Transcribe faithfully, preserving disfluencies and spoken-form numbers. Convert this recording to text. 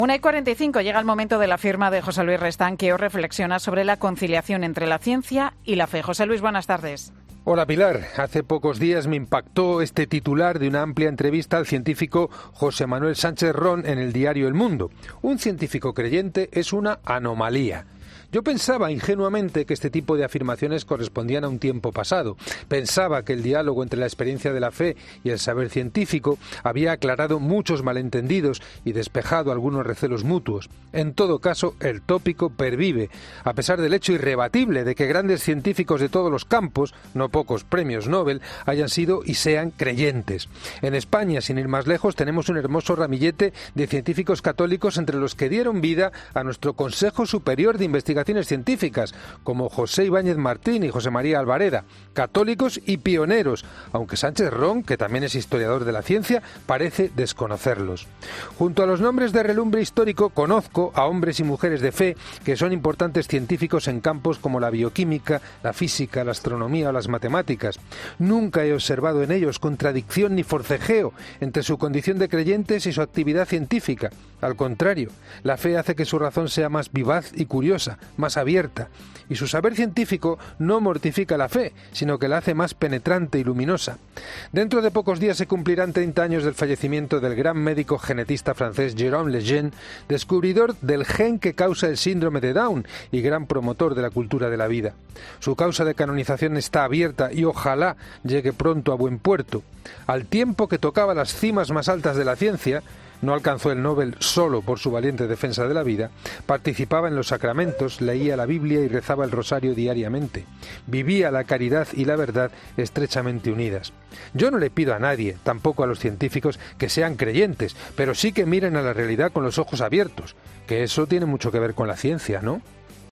una y cuarenta y cinco, llega el momento de la firma de José Luis Restán, que hoy reflexiona sobre la conciliación entre la ciencia y la fe. José Luis, buenas tardes. Hola Pilar, hace pocos días me impactó este titular de una amplia entrevista al científico José Manuel Sánchez Ron en el diario El Mundo. Un científico creyente es una anomalía. Yo pensaba ingenuamente que este tipo de afirmaciones correspondían a un tiempo pasado. Pensaba que el diálogo entre la experiencia de la fe y el saber científico había aclarado muchos malentendidos y despejado algunos recelos mutuos. En todo caso, el tópico pervive, a pesar del hecho irrebatible de que grandes científicos de todos los campos, no pocos premios Nobel, hayan sido y sean creyentes. En España, sin ir más lejos, tenemos un hermoso ramillete de científicos católicos entre los que dieron vida a nuestro Consejo Superior de Investigación científicas, como José Ibáñez Martín y José María Albareda, católicos y pioneros, aunque Sánchez Ron, que también es historiador de la ciencia, parece desconocerlos. Junto a los nombres de relumbre histórico, conozco a hombres y mujeres de fe que son importantes científicos en campos como la bioquímica, la física, la astronomía o las matemáticas. Nunca he observado en ellos contradicción ni forcejeo entre su condición de creyentes y su actividad científica. Al contrario, la fe hace que su razón sea más vivaz y curiosa, más abierta, y su saber científico no mortifica la fe, sino que la hace más penetrante y luminosa. Dentro de pocos días se cumplirán treinta años del fallecimiento del gran médico genetista francés Jérôme Lejeune, descubridor del gen que causa el síndrome de Down y gran promotor de la cultura de la vida. Su causa de canonización está abierta y ojalá llegue pronto a buen puerto. Al tiempo que tocaba las cimas más altas de la ciencia, no alcanzó el Nobel solo por su valiente defensa de la vida, participaba en los sacramentos, leía la Biblia y rezaba el rosario diariamente. Vivía la caridad y la verdad estrechamente unidas. Yo no le pido a nadie, tampoco a los científicos, que sean creyentes, pero sí que miren a la realidad con los ojos abiertos, que eso tiene mucho que ver con la ciencia, ¿no?